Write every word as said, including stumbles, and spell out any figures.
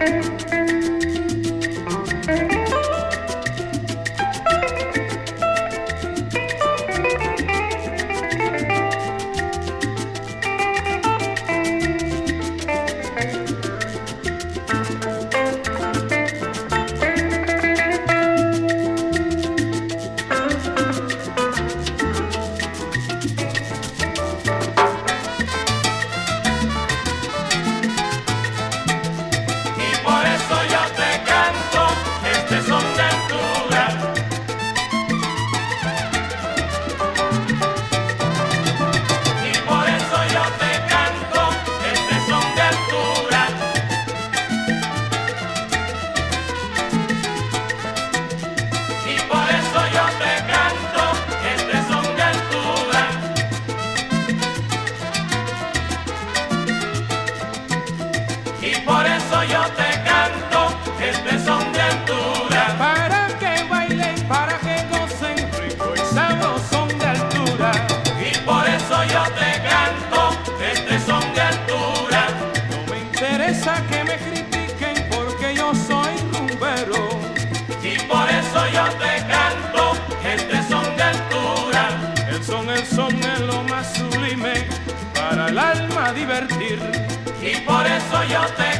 Que me critiquen porque yo soy rumbero. Y por eso yo te canto este son de altura. El son, el son es lo más sublime para el alma divertir. Y por eso yo te